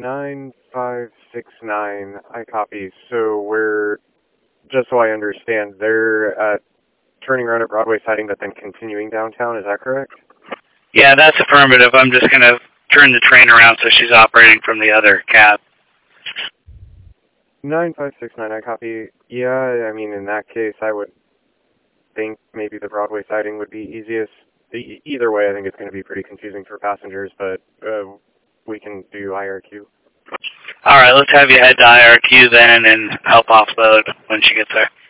9569, I copy. So we're, just so I understand, they're turning around at Broadway siding but then continuing downtown, is that correct? Yeah, that's affirmative. I'm just going to turn the train around so she's operating from the other cab. 9569, I copy. Yeah, I mean, in that case, I would think maybe the Broadway siding would be easiest. Either way, I think it's going to be pretty confusing for passengers, but we can do IRQ. All right, let's have you head to IRQ then and help offload when she gets there.